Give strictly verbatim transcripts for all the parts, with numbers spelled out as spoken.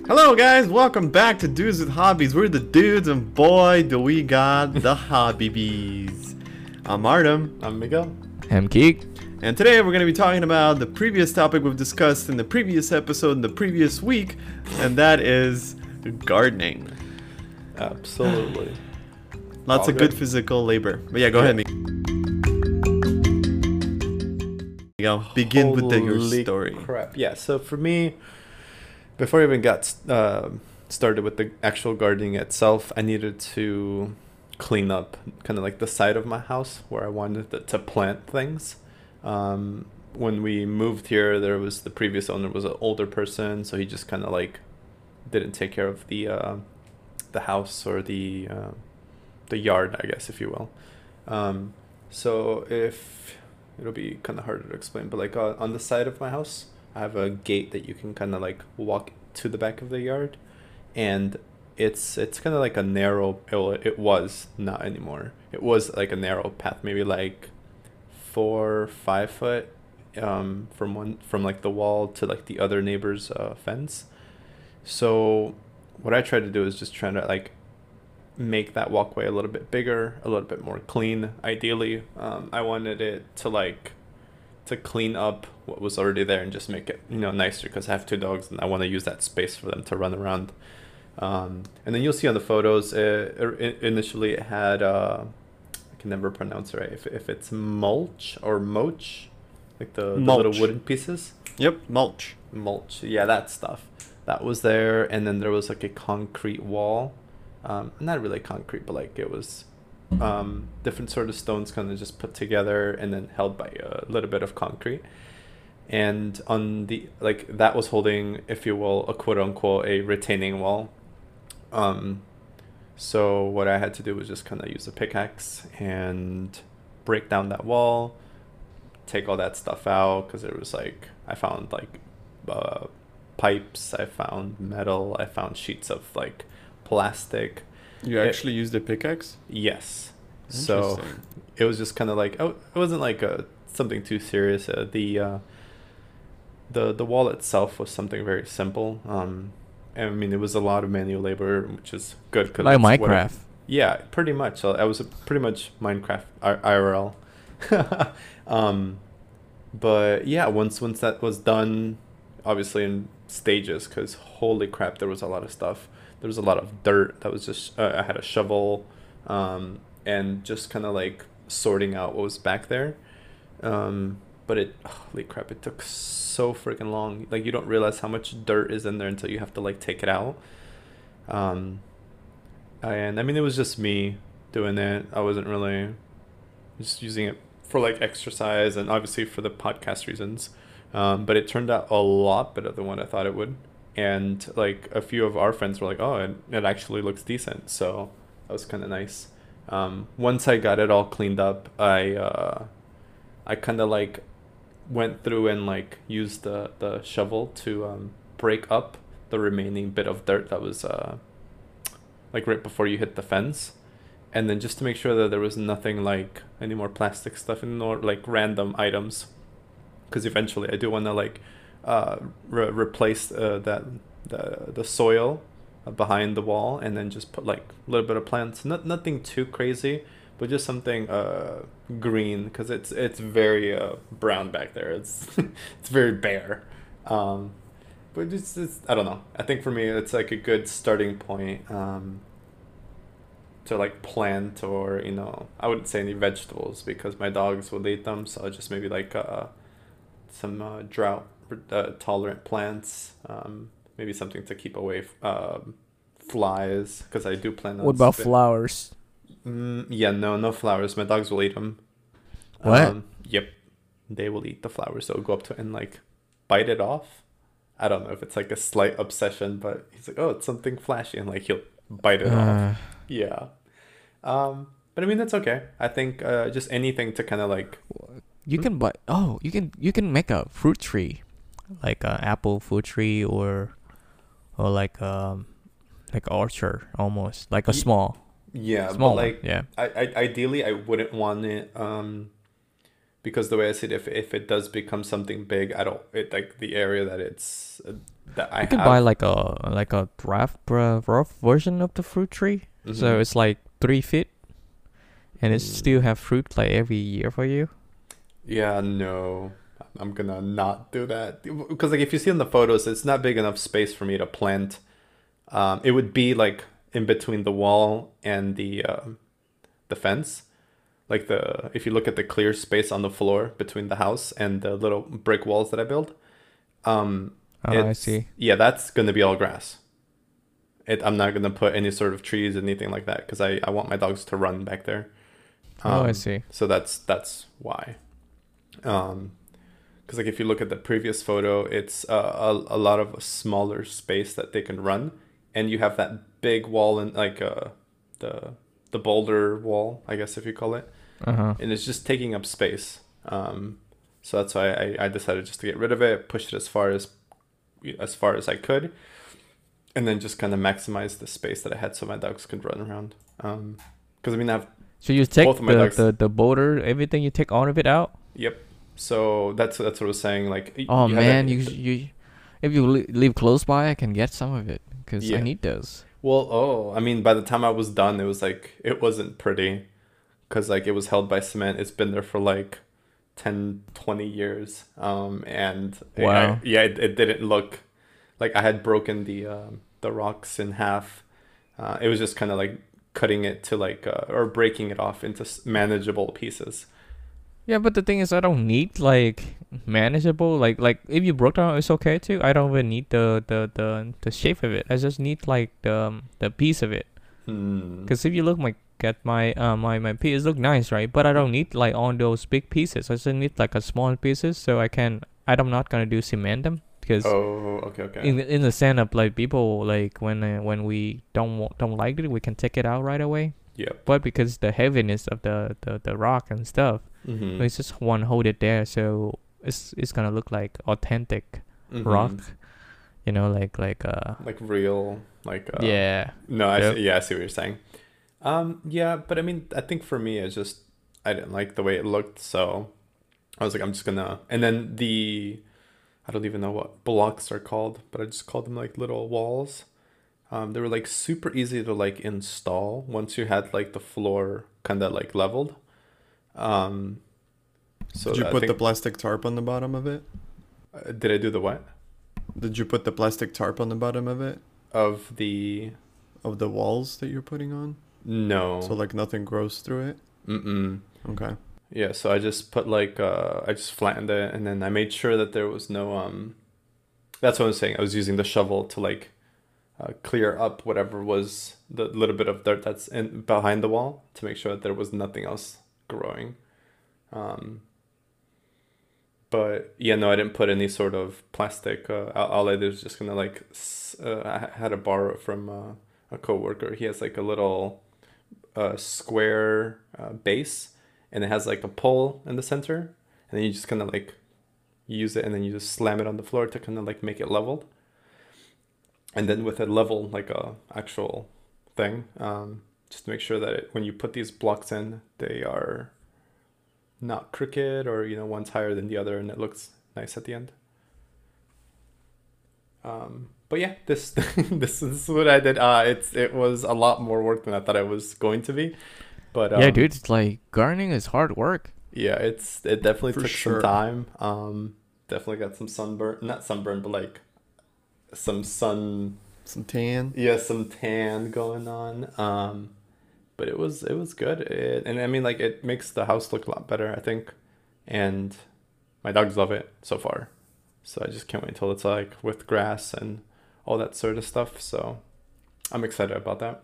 Hello guys, welcome back to Dudes with Hobbies. We're the dudes and boy do we got the hobby bees. I'm Artem. I'm Miguel. I'm Keek. And today we're going to be talking about the previous topic we've discussed in the previous episode in the previous week, and that is gardening. Absolutely. Lots All of good good. physical labor. But yeah, go ahead, Miguel. Miguel, begin with the, your Holy story. Crap. Yeah, so for me, before I even got uh, started with the actual gardening itself, I needed to clean up kind of like the side of my house where I wanted to, to plant things. Um, when we moved here, there was the previous owner was an older person, so he just kind of like didn't take care of the uh, the house or the uh, the yard, I guess, if you will. Um, so if it'll be kind of harder to explain, but like uh, on the side of my house, I have a gate that you can kind of like walk to the back of the yard, and it's it's kind of like a narrow. It, it was not anymore. It was like a narrow path, maybe like four five foot, um, from one from like the wall to like the other neighbor's uh, fence. So what I tried to do is just trying to like make that walkway a little bit bigger, a little bit more clean. Ideally, um, I wanted it to like to clean up what was already there and just make it, you know, nicer, because I have two dogs and I want to use that space for them to run around. Um, and then you'll see on the photos, uh, it, initially it had, uh, I can never pronounce it right, if, if it's mulch or moch, like the, the Mulch. little wooden pieces. Yep, mulch. Mulch, yeah, that stuff. That was there, and then there was like a concrete wall. Um, not really concrete, but like it was um, different sort of stones kind of just put together and then held by a little bit of concrete. And on the, like, that was holding, if you will, a quote unquote, a retaining wall. Um, so what I had to do was just kind of use a pickaxe and break down that wall, take all that stuff out, because it was like, I found like uh, pipes, I found metal, I found sheets of like plastic. You It- actually used a pickaxe? Yes. So Interesting. it was just kind of like, oh, it wasn't like a something too serious. Uh, the uh, the the wall itself was something very simple. Um, I mean, it was a lot of manual labor, which is good. Cause Like that's what I- Minecraft. yeah, pretty much. So I was a, pretty much Minecraft I- IRL. um, but yeah, once once that was done, obviously in stages, because holy crap, there was a lot of stuff. There was a lot of dirt that was just, uh, I had a shovel, um, and just kind of like sorting out what was back there. Um, but it, holy crap, it took so freaking long. Like, you don't realize how much dirt is in there until you have to like take it out. Um, and I mean, it was just me doing it. I wasn't really just using it for like exercise and obviously for the podcast reasons. Um, but it turned out a lot better than what I thought it would. And like a few of our friends were like, oh, it, it actually looks decent. So that was kind of nice. Um, once I got it all cleaned up, I uh, I kind of like went through and like used the, the shovel to um, break up the remaining bit of dirt that was uh, like right before you hit the fence. And then just to make sure that there was nothing like any more plastic stuff and nor like random items. Because eventually I do want to like uh, re- replace uh, that the the soil behind the wall, and then just put like a little bit of plants. Not nothing too crazy, but just something uh, green, because it's it's very uh, brown back there. It's it's very bare. Um, but it's, it's I don't know. I think for me it's like a good starting point. Um, to like plant, or you know, I wouldn't say any vegetables because my dogs would eat them, so just maybe like uh some uh, drought uh, tolerant plants, um maybe something to keep away f- um flies, because I do plan on What about spin- flowers? mm, yeah, no no flowers. My dogs will eat them. What? Um, yep, they will eat the flowers. They'll go up to it and like bite it off. I don't know if it's like a slight obsession, but he's like, oh, it's something flashy, and like he'll bite it off. Uh, Yeah. Um, but I mean, that's okay. I think uh, just anything to kind of like, you can buy. Oh, you can you can make a fruit tree, like a apple fruit tree, or or like um like orchard almost, like a Ye- small yeah, small but one, like, yeah. I, I ideally I wouldn't want it um because the way I see it, if if it does become something big, I don't it like the area that it's uh, that I You can have. buy like a like a draft uh, rough version of the fruit tree. So Mhm. it's like three feet, and it Mm. still have fruit like every year for you. Yeah, no, I'm gonna not do that because like if you see in the photos, it's not big enough space for me to plant. Um, it would be like in between the wall and the um the fence. Like the if you look at the clear space on the floor between the house and the little brick walls that I built, um, Oh, I it's see. yeah, that's gonna be all grass. It, I'm not gonna put any sort of trees, anything like that, because I, I want my dogs to run back there. Oh, I Um, see. so that's that's why. Um, because like if you look at the previous photo, it's uh, a a lot of a smaller space that they can run, and you have that big wall and like uh the the boulder wall, I guess if you call it, Uh huh. and it's just taking up space. Um, so that's why I, I decided just to get rid of it, push it as far as as far as I could, and then just kind of maximize the space that I had so my dogs could run around. Um, because I mean I have So you take both of my the, dogs. the the boulder, everything. You take all of it out. Yep. So that's that's what I was saying. Like y- Oh you have man, that- you you if you li- live close by, I can get some of it because I Yeah. need those. Well, oh, I mean, by the time I was done, it was like it wasn't pretty, because like it was held by cement. It's been there for like ten, twenty years. Um, and I- Wow. yeah, it, it didn't look like I had broken the um the rocks in half. Uh, it was just kind of like cutting it to like uh, or breaking it off into s- manageable pieces. Yeah, but the thing is, I don't need like manageable. Like like if you broke down, it's okay too. I don't even need the the the, the shape of it. I just need like the um, the piece of it. Hmm. Because if you look my at my uh my my pieces look nice, right? But I don't need like all those big pieces. I just need like a small pieces so I can. I'm not gonna do cement them because Oh, okay, okay. in the, in the stand up like people like when uh, when we don't wa- don't like it, we can take it out right away. Yep. But because the heaviness of the the, the rock and stuff, Mm-hmm. we just want to hold it there so it's it's gonna look like authentic Mhm. rock. You know, like like uh Like real, like uh, yeah. No, I Yep. see, yeah, I see what you're saying. Um, yeah, but I mean, I think for me, it's just I didn't like the way it looked, so I was like, I'm just gonna. And then the, I don't even know what blocks are called, but I just called them like little walls. Um, they were like super easy to like install once you had like the floor kind of like leveled. Um, so Did you I put the think- plastic tarp on the bottom of it? uh, did I do the what Did you put the plastic tarp on the bottom of it? of the Of the walls that you're putting on? no? So like nothing grows through it? Mm-mm. Okay. Yeah, so I just put like uh I just flattened it, and then I made sure that there was no um that's what I was saying. I was using the shovel to like uh, clear up whatever was the little bit of dirt that's in behind the wall to make sure that there was nothing else growing. Um but yeah, no, I didn't put any sort of plastic. Uh, all all I did was just gonna like s- uh, I had to borrow it from uh, a coworker. He has like a little uh, square uh, base, and it has like a pole in the center, and then you just kind of like use it, and then you just slam it on the floor to kind of like make it leveled. And then with a level like a actual thing, um, just to make sure that it, when you put these blocks in, they are not crooked, or you know one's higher than the other, and it looks nice at the end. Um, but yeah, this this is what I did. Uh, it's it was a lot more work than I thought it was going to be, but um, Yeah, dude, it's like gardening is hard work. yeah, it's it definitely For took sure. some time. Um, definitely got some sunburn, not sunburn, but like some sun, Some tan. yeah, some tan going on. Um, but it was it was good, it, and I mean like it makes the house look a lot better, I think, and my dogs love it so far. So I just can't wait until it's like with grass and all that sort of stuff. So I'm excited about that.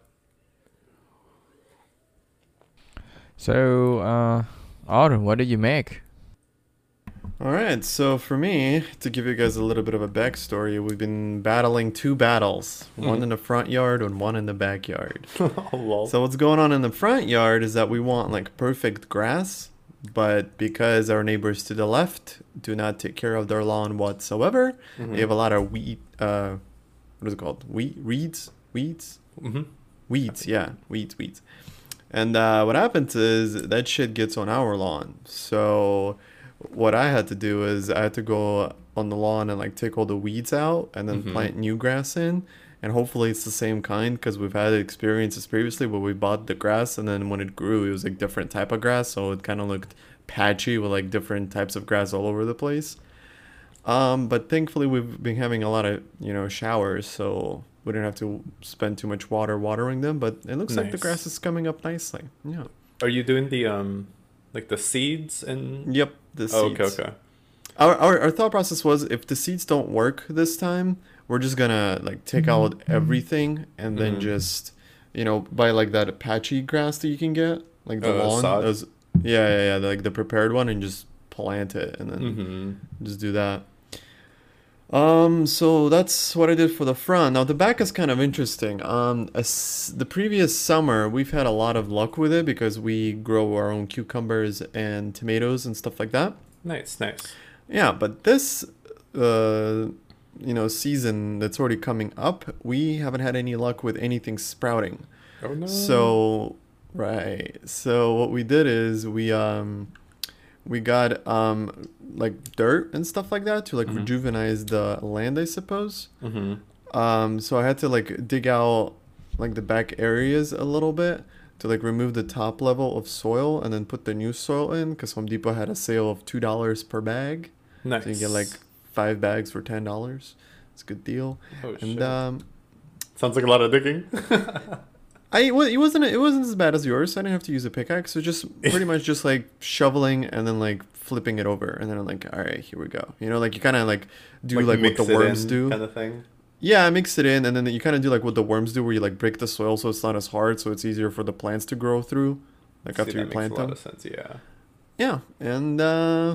So, uh, Autumn, what did you make? All right, so for me, to give you guys a little bit of a backstory, we've been battling two battles, one Mhm. in the front yard and one in the backyard. Oh, lol. So what's going on in the front yard is that we want like perfect grass, but because our neighbors to the left do not take care of their lawn whatsoever, Mhm. they have a lot of weed. Uh, what is it called? Weed, weeds, weeds, Mhm. weeds. Yeah, weeds, weeds. And uh, what happens is that shit gets on our lawn. So what I had to do is I had to go on the lawn and like take all the weeds out and then Mhm. plant new grass in. And hopefully it's the same kind because we've had experiences previously where we bought the grass and then when it grew, it was like different type of grass. So it kind of looked patchy with like different types of grass all over the place. Um, but thankfully we've been having a lot of, you know, showers, so we didn't have to spend too much water watering them, but it looks like the grass Nice. is coming up nicely. Yeah. Are you doing the um like the seeds and Yep, the oh, okay, seeds. okay. Our, our our thought process was if the seeds don't work this time, we're just gonna like take out everything and then Mhm. just, you know, buy like that patchy grass that you can get, like the Uh, lawn. sod. Those, yeah, yeah, yeah, like the prepared one and just plant it and then Mhm. just do that. Um, so that's what I did for the front. Now the back is kind of interesting. Um, as the previous summer we've had a lot of luck with it because we grow our own cucumbers and tomatoes and stuff like that. Nice, nice. Yeah, but this, uh, you know, season that's already coming up, we haven't had any luck with anything sprouting. Oh no. So, right. So what we did is we um we got um like dirt and stuff like that to like Mhm. rejuvenize the land, I suppose. Mhm. Um, so I had to like dig out like the back areas a little bit to like remove the top level of soil and then put the new soil in because Home Depot had a sale of two dollars per bag. Nice. So you get like five bags for ten dollars. It's a good deal. Oh And shit. um, Sounds like a lot of digging. I well, it wasn't it wasn't as bad as yours. I didn't have to use a pickaxe. So just pretty much just like shoveling and then like flipping it over and then I'm like, all right, here we go. You know, like you kind of like do like, what mix the it worms in do. kind of thing. Yeah, I mix it in and then you kind of do like what the worms do, where you like break the soil so it's not as hard, so it's easier for the plants to grow through. Like See, after that you makes plant a lot them. of sense. Yeah. Yeah, and uh,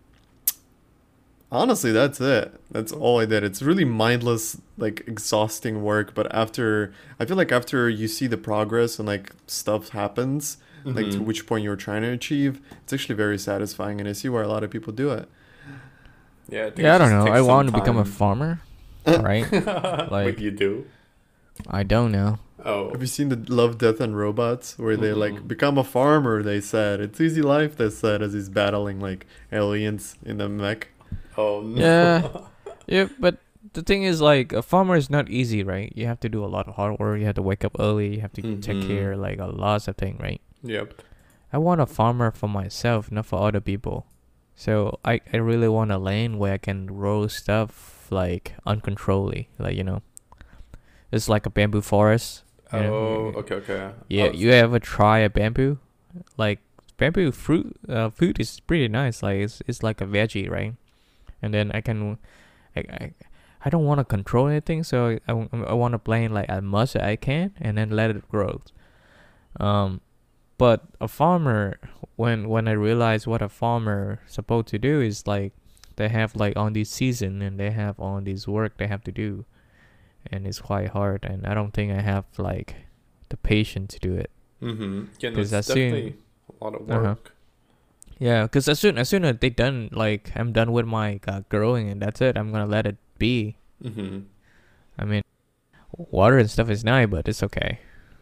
honestly, that's it. That's all I did. It's really mindless, like exhausting work. But after, I feel like after you see the progress and like stuff happens, like to Mhm. which point you're trying to achieve, it's actually very satisfying. And I see why a lot of people do it. Yeah. I think Yeah, I it don't just know. takes I some want to become a time. farmer, right? Like Like- you do. I don't know. Oh. Have you seen the Love, Death, and Robots, where they like Mm-mm. become a farmer? They said it's easy life. They said as he's battling like aliens in the mech. Oh no. Yeah. Yeah, but the thing is, like, a farmer is not easy, right? You have to do a lot of hard work. You have to wake up early. You have to take Mhm. care, like, a lots of things, right? Yep. I want a farmer for myself, not for other people. So I, I really want a land where I can grow stuff, like, uncontrollably. Like, you know, it's like a bamboo forest. you know? Oh. Okay. Okay. Yeah, Oh, you ever try a bamboo? Like, bamboo fruit, uh, food is pretty nice. Like, it's, it's like a veggie, right? And then I can, I, I, I don't want to control anything, so I, I, I want to plant like as much as I can and then let it grow. Um, but a farmer, when when I realize what a farmer supposed to do is like, they have like on this season and they have on this work they have to do, and it's quite hard. And I don't think I have like the patience to do it. Mm-hmm. Yeah. No, 'Cause it's I seen- definitely a lot of Uh-huh. work. Yeah, because as soon as soon as they done, like I'm done with my uh, growing and that's it. I'm gonna let it be. Mm-hmm. I mean, water and stuff is nice, but it's okay.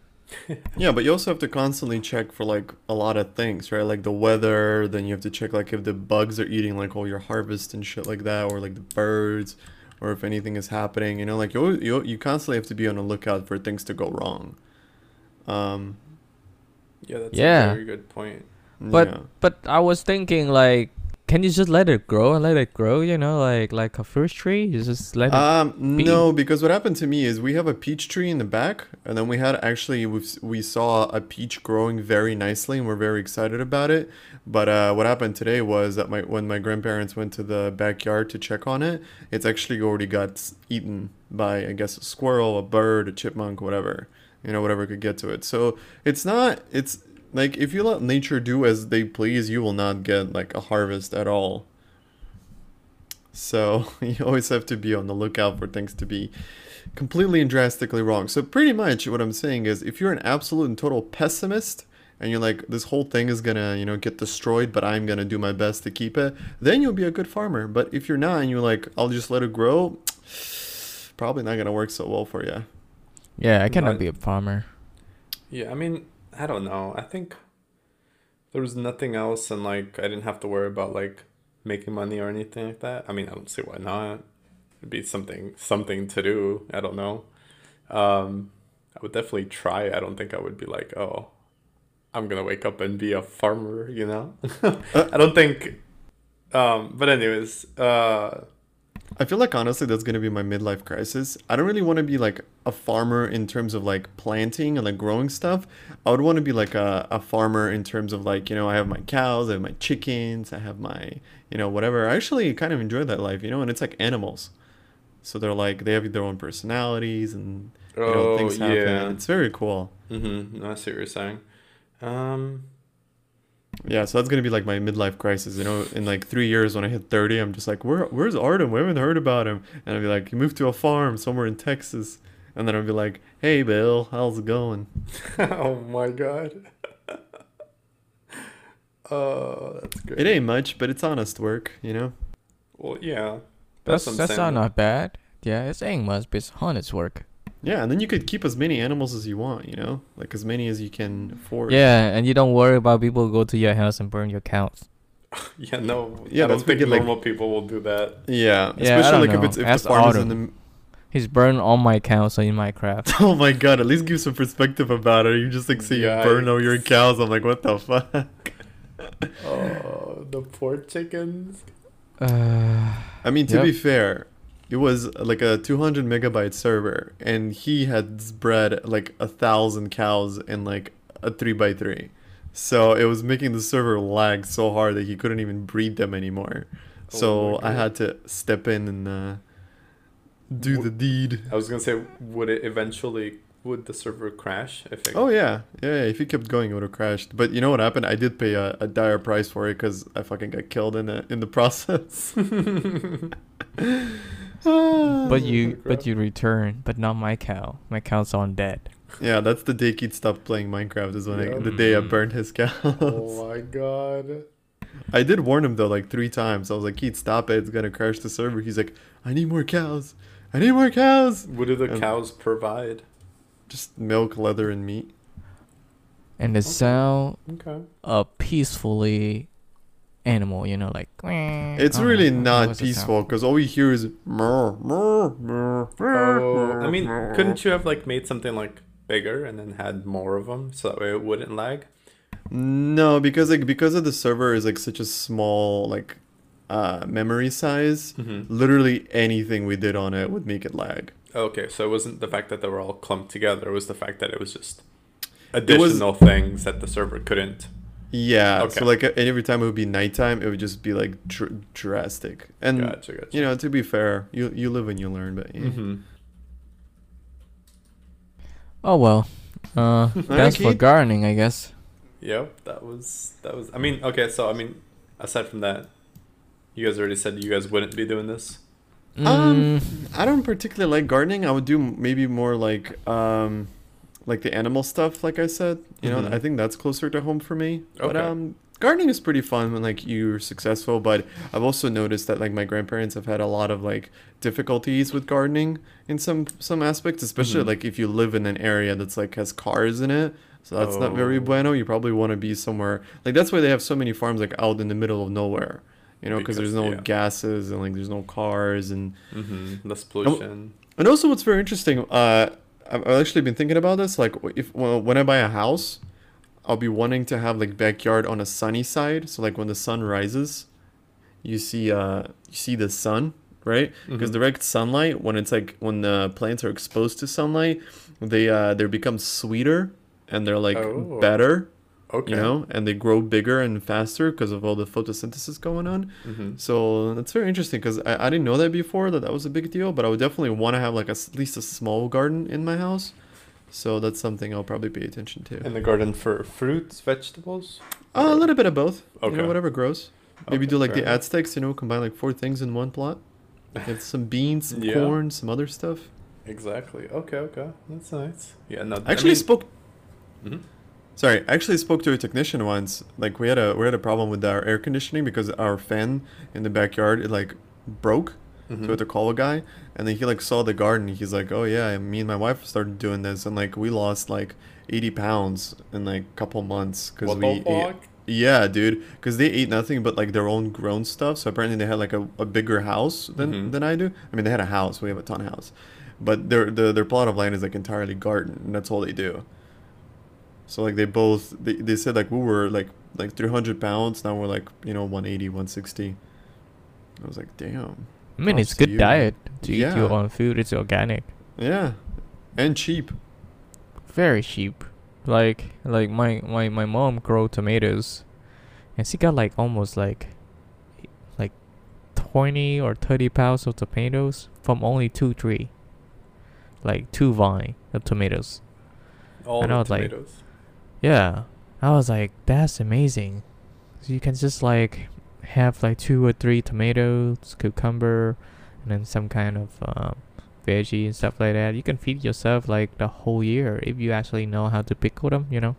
Yeah, but you also have to constantly check for like a lot of things, right? Like the weather, then you have to check like if the bugs are eating like all your harvest and shit like that, or like the birds, or if anything is happening. You know, like you al- you you constantly have to be on the lookout for things to go wrong. Um, Yeah, that's Yeah. a very good point. But yeah. but I was thinking like, can you just let it grow and let it grow? You know, like like a fruit tree. You just let it. Um, be. no, because what happened to me is we have a peach tree in the back, and then we had actually we we saw a peach growing very nicely, and we're very excited about it. But uh, what happened today was that my when my grandparents went to the backyard to check on it, it's actually already got s- eaten by I guess a squirrel, a bird, a chipmunk, whatever, you know, whatever could get to it. So it's not it's like if you let nature do as they please, you will not get like a harvest at all. So you always have to be on the lookout for things to be completely and drastically wrong. So pretty much what I'm saying is if you're an absolute and total pessimist and you're like this whole thing is gonna, you know, get destroyed, but I'm gonna do my best to keep it, then you'll be a good farmer. But if you're not and you're like, I'll just let it grow, probably not gonna work so well for you. Yeah, I cannot But- be a farmer. Yeah, I mean, I don't know. I think there was nothing else, and like I didn't have to worry about like making money or anything like that. I mean, I don't see why not. It'd be something something to do. I don't know. Um, I would definitely try. I don't think I would be like, oh, I'm gonna wake up and be a farmer. You know, I don't think. Um, but anyways, uh, I feel like honestly that's gonna be my midlife crisis. I don't really want to be like a farmer in terms of like planting and like growing stuff. I would want to be like a, a farmer in terms of like, you know, I have my cows, I have my chickens, I have my, you know, whatever. I actually kind of enjoy that life, you know, and it's like animals. So they're like they have their own personalities and you know oh things happen. yeah. It's very cool. Mm-hmm. I see what you're saying. Um, Yeah, so that's gonna be like my midlife crisis. You know, in like three years when I hit thirty, I'm just like, where where's Artem? We haven't heard about him. And I'll be like, he moved to a farm somewhere in Texas. And then I'll be like, hey Bill, how's it going? oh my god. Oh, that's great. It ain't much, but it's honest work, you know. Well, yeah. That's what I'm that's saying. not not bad. Yeah, it's ain't much, but it's honest work. Yeah, and then you could keep as many animals as you want, you know, like as many as you can afford. Yeah, and you don't worry about people who go to your house and burn your cows. Yeah, no. Yeah, I that's don't think wicked, like- normal people will do that. Yeah, Yeah, I especially don't like if know. it's if Ask the farm is in Autumn. the. He's burned all my cows in Minecraft. Oh my god! At least give some perspective about it. You just like see you burn all your Yikes. cows. I'm like, what the fuck? Oh, the poor chickens. Uh, I mean, to Yep. be fair, it was like a two hundred megabyte server, and he had bred like a thousand cows in like a three by three. So it was making the server lag so hard that he couldn't even breed them anymore. So Oh my I God. had to step in and uh, do Wh- the deed. I was gonna say, would it eventually, would the server crash if it? Oh yeah, yeah. yeah, If he kept going, it would have crashed. But you know what happened? I did pay a, a dire price for it because I fucking got killed in the in the process. but you crap. but you return, but not my cow. My cow's on dead. Yeah, that's the day Keith stopped playing Minecraft. Is when I, Yep. the day I Mm. burned his cows. Oh my god. I did warn him though, like three times. I was like, Keith, stop it! It's gonna crash the server. He's like, I need more cows. I need more cows. What do the Um, cows provide? Just milk, leather, and meat. And they sound Okay. a peacefully animal, you know, like. It's I don't really know, not what's the sound? peaceful because all we hear is murr, murr, murr, Oh, I mean, couldn't you have like made something like bigger and then had more of them so that way it wouldn't lag? No, because like because of the server is like such a small like uh memory size. Mm-hmm. Literally anything we did on it would make it lag. Okay, so it wasn't the fact that they were all clumped together. It was the fact that it was just was- additional things that the server couldn't. Yeah. Okay. So like uh, every time it would be nighttime, it would just be like dr- drastic. And Gotcha, gotcha. you know, to be fair, you you live and you learn. But yeah. Mm-hmm. Oh well. Uh, that's for Okay. gardening, I guess. Yep, that was that was. I mean, okay, so I mean, aside from that, you guys already said you guys wouldn't be doing this. Um, Mm, I don't particularly like gardening. I would do m- maybe more like um, like the animal stuff. Like I said, you know, Mhm. I think that's closer to home for me. But Okay. um, gardening is pretty fun when like you're successful. But I've also noticed that like my grandparents have had a lot of like difficulties with gardening in some some aspects, especially Mhm. like if you live in an area that's like has cars in it. So that's not very Oh. bueno. You probably want to be somewhere like that's why they have so many farms like out in the middle of nowhere. You know, because there's Because- no yeah. gases and like there's no cars and Mm-hmm. Less pollution. and also, what's very interesting, uh, I've I've actually been thinking about this. Like, if well, when I buy a house, I'll be wanting to have like backyard on a sunny side. So like when the sun rises, you see uh you see the sun, right? Because Mhm. direct sunlight, when it's like when the plants are exposed to sunlight, they uh they become sweeter and they're like Oh. better, Okay. you know, and they grow bigger and faster because of all the photosynthesis going on. Mm-hmm. So that's very interesting because I, I didn't know that before that that was a big deal, but I would definitely want to have like a s at least a small garden in my house. So that's something I'll probably pay attention to. In the garden for fruits, vegetables. Uh, a little bit of both. You Okay. know, whatever grows. Maybe Okay, do like fair the enough. Aztecs, you know, combine like four things in one plot. Get some beans, some Yeah. corn, some other stuff. Exactly. Okay. Okay. That's nice. Yeah. No. I actually spoke. Mhm. Sorry, I actually spoke to a technician once. Like we had a we had a problem with our air conditioning because our fan in the backyard it like broke. So we had to call a guy, and then he like saw the garden. He's like, "Oh yeah, me and my wife started doing this, and like we lost like eighty pounds in like a couple months because What we the ate, fuck? Yeah, dude, because they ate nothing but like their own grown stuff. So apparently they had like a, a bigger house than Mhm. than I do. I mean, they had a house. We have a ton of house, but their their their plot of land is like entirely garden, and that's all they do. So like they both they, they said like we were like like three hundred pounds. Now we're like you know one eighty, one sixty. I was like, damn. I mean, Props it's to good you. diet to eat Yeah. your own food. It's organic, Yeah, and cheap. very cheap. Like like my my my mom grow tomatoes, and she got like almost like like twenty or thirty pounds of tomatoes from only two tree, like two vine of tomatoes. All And I the was like- tomatoes. Yeah, I was like, that's amazing. So you can just like have like two or three tomatoes, cucumber, and then some kind of um, veggie and stuff like that. You can feed yourself like the whole year if you actually know how to pickle them. You know.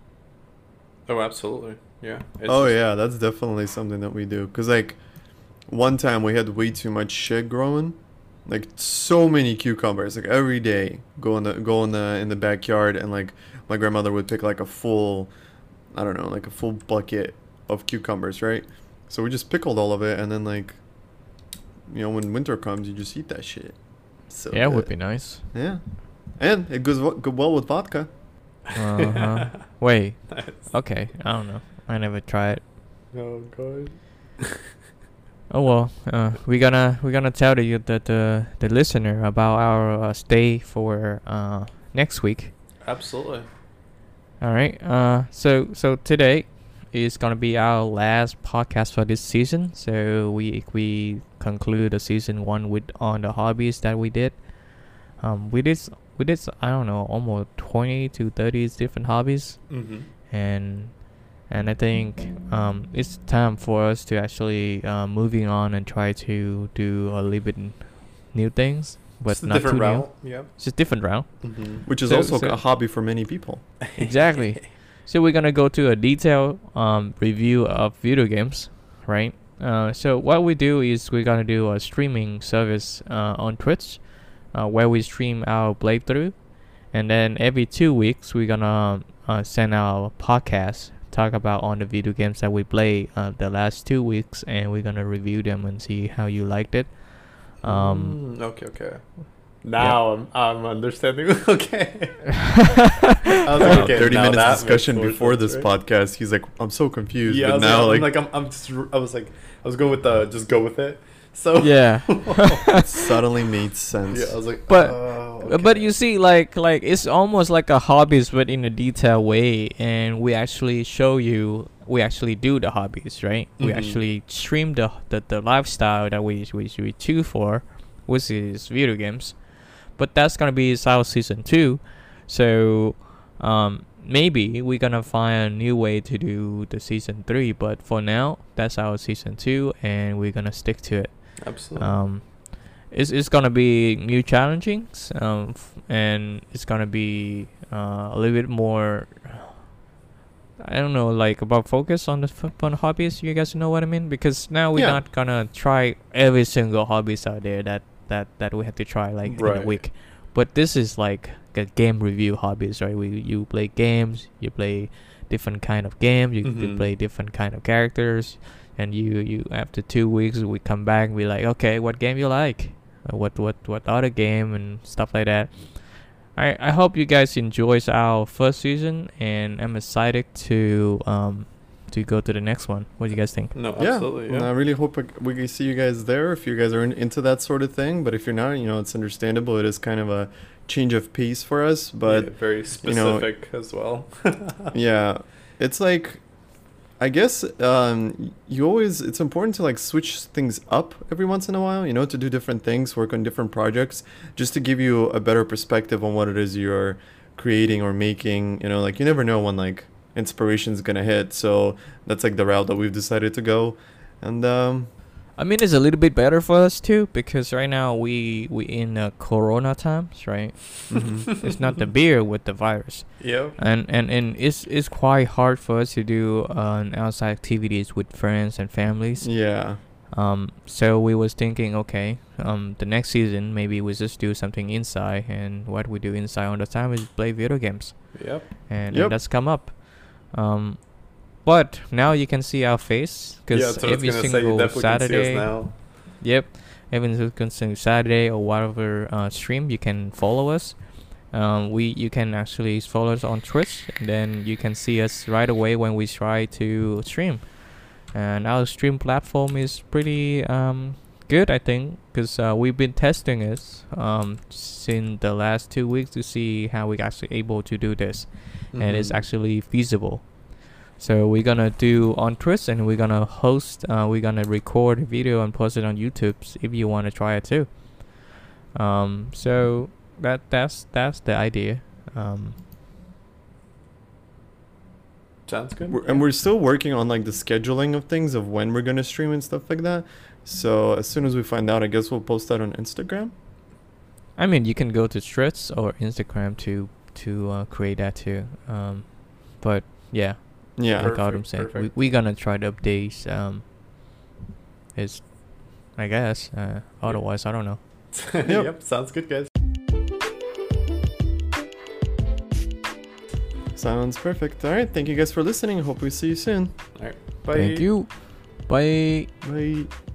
Oh, absolutely. Yeah. It's Oh just- yeah, that's definitely something that we do. Cause like one time we had way too much shit growing, like so many cucumbers. Like every day, go in the go in the in the backyard, and like my grandmother would pick like a full, I don't know, like a full bucket of cucumbers, right? So we just pickled all of it, and then like, you know, when winter comes, you just eat that shit. So yeah, it would good. be nice. Yeah, and it goes wo- go well with vodka. Uh huh. Wait. Nice. Okay. I don't know. I never tried. Oh god. Oh well. Uh, we're gonna we're gonna tell the the the, the listener about our uh, stay for uh next week. Absolutely. All right. Uh, so so today is gonna be our last podcast for this season. So we we conclude the season one with on the hobbies that we did. Um, we did s- we did s- I don't know almost twenty to thirty different hobbies, Mm-hmm. and and I think um it's time for us to actually uh, moving on and try to do a little bit n- new things, but It's a not different too route. new. Yeah. It's just different route. Mm-hmm. Which is So- also so- a hobby for many people. Exactly. So we're gonna go to a detailed um, review of video games, right? Uh, so what we do is we're gonna do a streaming service uh, on Twitch, uh, where we stream our playthrough, and then every two weeks we're gonna uh, send our podcast, talk about on the video games that we play uh, the last two weeks, and we're gonna review them and see how you liked it. Um, Mm, okay. Okay. Now I'm I'm understanding. Okay. I was like, Wow, okay, thirty now minutes that discussion makes more before sense, this right? podcast. He's like, I'm so confused. Yeah, I but was now, like, like, I'm like, I'm, I'm just, I was like, I was going with the, just go with it. So yeah. it suddenly made sense. yeah, I was like, But- oh, Uh, But okay. you see, like like it's almost like a hobbies, but in a detailed way, and we actually show you, we actually do the hobbies, right? We Mhm. actually stream the, the the lifestyle that we we we choose for, which is video games. But that's gonna be our season two, so um maybe we're gonna find a new way to do the season three. But for now, that's our season two, and we're gonna stick to it. Absolutely. Um, it's it's gonna be new challengings, um, f- and it's gonna be uh, a little bit more. I don't know, like about focus on the f- on hobbies. You guys know what I mean? Because now we're Yeah. not gonna try every single hobbies out there that that that we have to try like in a Right. week. But this is like a game review hobbies, right? We you play games, you play different kind of games, you, you Mhm. play different kind of characters, and you you after two weeks we come back and be like, okay, what game you like, uh, what what what other game and stuff like that. I I hope you guys enjoys our first season, and I'm excited to um to go to the next one. What do you guys think? no, Yeah, absolutely. and I Yeah. really hope I- we can see you guys there if you guys are in, into that sort of thing. But if you're not, you know, it's understandable. It is kind of a change of pace for us. But Yeah, very you know- specific as well. yeah, it's like, I guess um, you always, it's important to like switch things up every once in a while, you know, to do different things, work on different projects, just to give you a better perspective on what it is you're creating or making. You know, like you never know when like inspiration's gonna hit. So that's like the route that we've decided to go. And um, I mean, it's a little bit better for us too, because right now we we in uh, Corona times, right? mhm. It's not the beer with the virus, Yeah. and and and it's it's quite hard for us to do uh, outside activities with friends and families. yeah, Um, so we was thinking, okay, um, the next season maybe we just do something inside, and what we do inside all the time is play video games, Yep. and, Yep. and that's come up. Um, but now you can see our face Yeah, because that's what I was every gonna say. You single definitely can see Saturday. us now. Yep. Every single Saturday or whatever uh, stream, you can follow us. Um, we you can actually follow us on Twitch, and then you can see us right away when we try to stream. And our stream platform is pretty um, good, I think, because uh, we've been testing it um, since the last two weeks to see how we actually able to do this, and it's Mhm. actually feasible. So we're gonna do on Twitch, and we're gonna host. Uh, we're gonna record a video and post it on YouTube if you want to try it too. Um, so that that's that's the idea. Um, Sounds good. We're, and we're still working on like the scheduling of things of when we're gonna stream and stuff like that. So as soon as we find out, I guess we'll post that on Instagram. I mean, you can go to Threads or Instagram to to uh, create that too. Um, but yeah, Yeah. like Autumn Perfect, said, we perfect. we gonna try to update. Um, is I guess. Uh, otherwise, I don't know. Yep. Yep. Sounds good, guys. Sounds perfect. All right. Thank you guys for listening. Hope we see you soon. All right. Bye. Thank you. Bye. Bye.